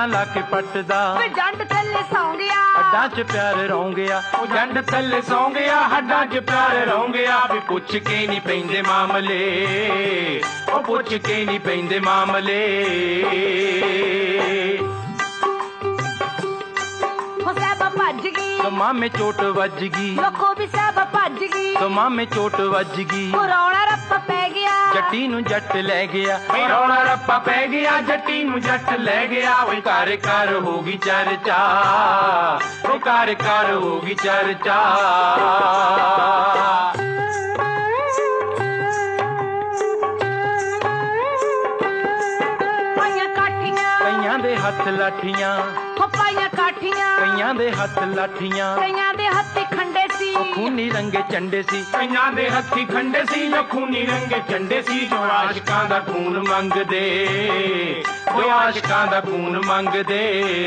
ला के पटदा जंड थल्ले सौ गया हड्डां च प्यार रौं गया जंड थल्ले सौ गया हड्डां च प्यार रौं गया भी पुछ के नहीं पैंदे मामले ओ पुछ के नहीं पैंदे मामले तो मामे चोट वज गई लोको भी सब भज गई तो मामे चोट वज गई रौला रप्पा पै गया जट्टी नू जट लै गया रौला रप्पा पै गया जट्टी नू जट लै गया वे कार कार होगी चर्चा वे कार कार होगी चर्चा कईयां दे हथ लाठियां पाइयां काठियां कईयां दे हथ लाठियां कईयां दे हत्थी खंडे सी खूनी रंगे चंडे सी कईयां दे हत्थी खंडे सी जो खूनी रंगे चंडे सी जो आशिकां दा खून मंगदे जो आशिकां दा खून मंगदे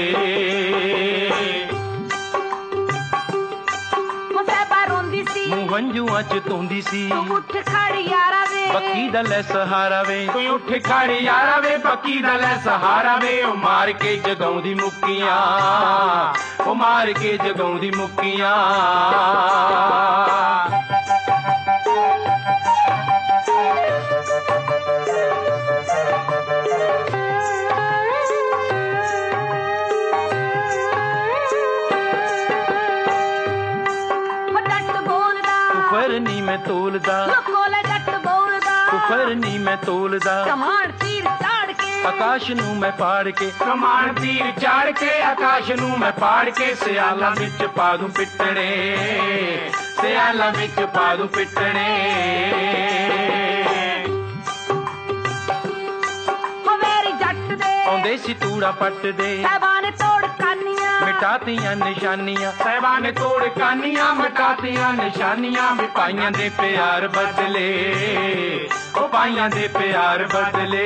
मूं हंझूआं च तोंदी सी उठ खड़ यारा वे बक्की दा लै सहारा वे कोई उठ खड़ यारा वे बक्की दा लै सहारा वे ओ मार के जगाउंदी मुक्कियां ओ मार के जगाउंदी मुक्कियां कुफर नी मैं तोलदा जट बोलदा कुफर नी मैं तोलदा कमान तीर चाड़ के आकाश नू मैं पाड़ के कमान तीर चाड़ के आकाश नू मैं पाड़ के सियाला विच पा दूं पिटणे सियाला विच पा दूं पिटणे मेरी जट दे आउंदे सी तूड़ा पट दे साहबान तोड़ कानियां मिटातियां निशानियां साहबां ने तोड़ कानियां मिटातियां निशानियां भी पाइयां दे प्यार बदले ओ पाइयां दे प्यार बदले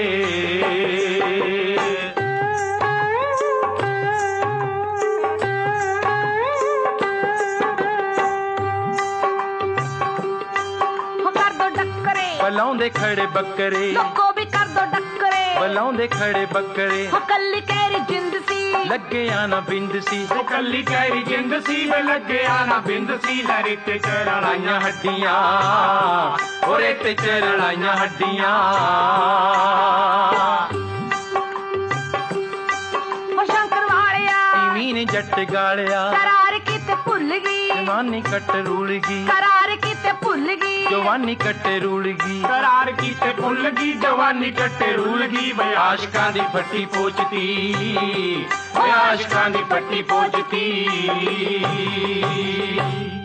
कर दो डक्करे बलाउंदे खड़े बकरे लोको भी कर दो डक्करे बलाउंदे खड़े बकरे कल्ली कहरी जिंद सी लगे आना बिंद सी कल्ली कहरी जिंद सी वे लगे आना बिंद सी लरी ते चढ़ाइयां हड्डियां और ते चढ़ाइयां हड्डियां शंकर वालिया मीन जट गालिया करार किते भुल गई जवानी कट रूल गई करार किते भुल गई जवानी कटे रूल गई करार कीते भुल गई जवानी कटे रूल गई वे आशिकां दी फट्टी पोचती वे आशिकां दी फट्टी पोचती